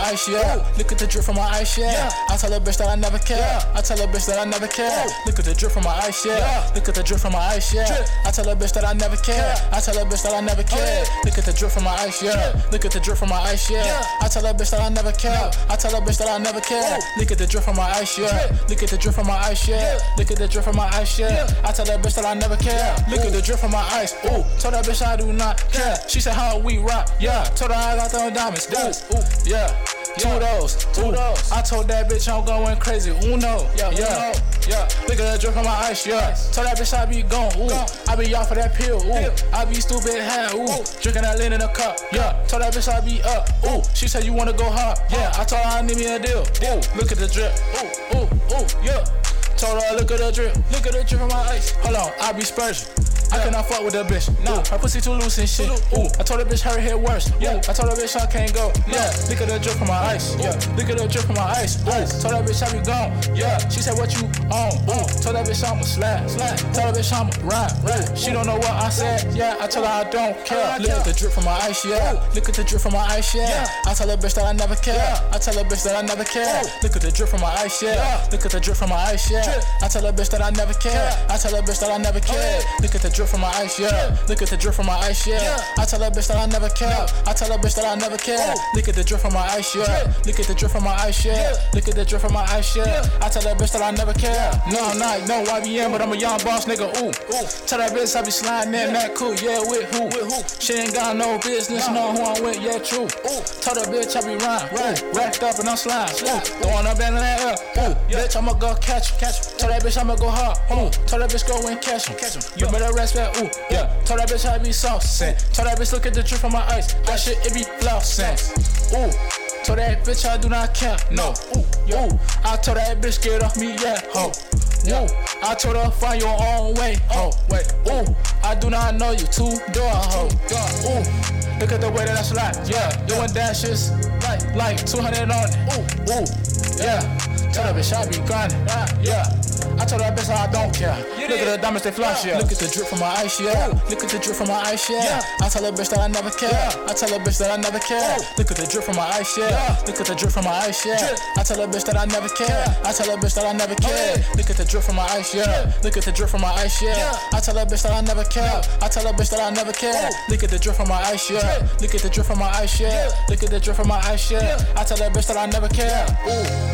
ice, yeah. Look at the drip from my ice, yeah. I tell a bitch that I never care. I tell a bitch that I never care. Look at the drip from my ice, yeah. Look at the drip from my ice, yeah. I tell a bitch that I never care. I tell a bitch that I never care. Look at the drip from my ice, yeah. Look at the drip from my ice, yeah. I tell a bitch that I never care. I tell a bitch that I never care. Look at the drip from my ice, yeah. Look at the drip from my ice, yeah. Look at the drip from my ice, yeah. I tell that bitch that I never care. Look at the drip from my ice, ooh. Told that bitch I do not care. She said how we rock, yeah. Told her I got them diamonds, ooh, yeah. Two of those. I told that bitch I'm going crazy, Uno, yeah. Look at the drip from my ice, yeah. Told that bitch I be gone, ooh. I be off of that pill, ooh. I be stupid high, ooh. Drinking that lean in a cup, yeah. Told that bitch I be up, ooh. She said you wanna go hard, yeah. I told her I need me a deal, ooh. Look at the drip, ooh, yeah. Told her look at the drip from my ice. Hold on, I be spurging. I cannot fuck with that bitch. Nah, her pussy too loose and shit. Ooh, I told that bitch her hit worse. Yeah, I told that bitch I can't go. Yeah, look at the drip from my ice. Yeah, look at the drip from my ice. Ooh, told that bitch I be gone. Yeah, she said what you on? Ooh, told that bitch I'ma slide. Told that bitch I'ma ride. She don't know what I said. Yeah, I told her I don't care. Look at the drip from my ice. Yeah, look at the drip from my ice. Yeah, I tell that bitch that I never care. I tell that bitch that I never care. Look at the drip from my ice. Yeah, look at the drip from my ice. Yeah, I tell that bitch that I never care. I tell that bitch that I never care. Look at the drip from my ice, yeah. Look at the drip from my ice, yeah. I tell that bitch that I never care. I tell that bitch that I never care. Look at the drip from my ice, yeah. Look at the drip from my ice, yeah. Look at the drip from my ice, yeah. I tell that bitch that I never care. No, I'm not, no YBN, but I'm a young boss nigga, ooh. Tell that bitch I be sliding in that cool, yeah, with who? She ain't got no business, know who I'm with, yeah, true. Tell that bitch I be rhyme, racked up and I'm sliding. Throwing up in that air, bitch, I'ma go catch him. Tell that bitch I'ma go hard, tell that bitch go and catch him. You better respect, ooh. Yeah, told that bitch I be saucing. Told that bitch look at the drip from my ice. That shit it be flossing. Ooh, told that bitch I do not care. No, ooh, I told that bitch get off me, yeah, ho. Ooh, I told her find your own way, ho. Wait, ooh, I do not know you, two-door ho. Ooh, look at the way that I slide. Yeah, doing dashes like 200 on it. Ooh, yeah. Tell that bitch I be grinding, yeah. I told that bitch I don't care. Look at the diamonds, they flash, yeah. Look at the drip from my ice, yeah. Look at the drip from my ice, yeah. I tell that bitch that I never care. I tell that bitch that I never care. Look at the drip from my ice, yeah. Look at the drip from my ice, yeah. I tell that bitch that I never care. I tell that bitch that I never care. Look at the drip from my ice, yeah. Look at the drip from my ice, yeah. I tell that bitch that I never care. I tell that bitch that I never care. Look at the drip from my ice, yeah. Look at the drip from my ice, yeah. Look at the drip from my ice, yeah. I tell that bitch that I never care. Ooh.